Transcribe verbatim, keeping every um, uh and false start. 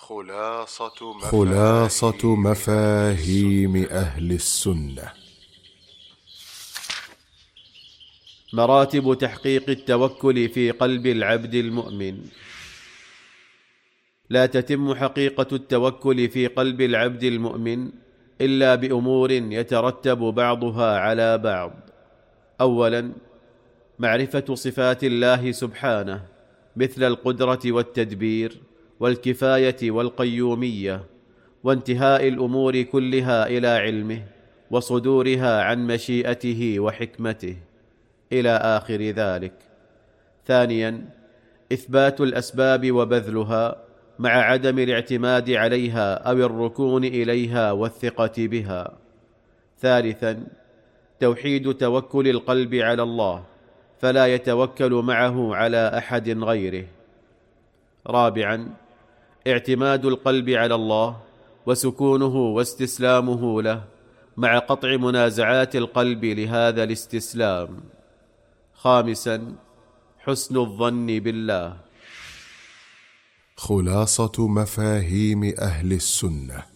خلاصة مفاهيم, خلاصة مفاهيم أهل السنة. مراتب تحقيق التوكل في قلب العبد المؤمن. لا تتم حقيقة التوكل في قلب العبد المؤمن إلا بأمور يترتب بعضها على بعض. أولا، معرفة صفات الله سبحانه مثل القدرة والتدبير والكفاية والقيومية، وانتهاء الأمور كلها إلى علمه وصدورها عن مشيئته وحكمته إلى آخر ذلك. ثانيا، إثبات الأسباب وبذلها مع عدم الاعتماد عليها أو الركون إليها والثقة بها. ثالثا، توحيد توكل القلب على الله، فلا يتوكل معه على أحد غيره. رابعا، اعتماد القلب على الله وسكونه واستسلامه له مع قطع منازعات القلب لهذا الاستسلام. خامسا، حسن الظن بالله. خلاصة مفاهيم أهل السنة.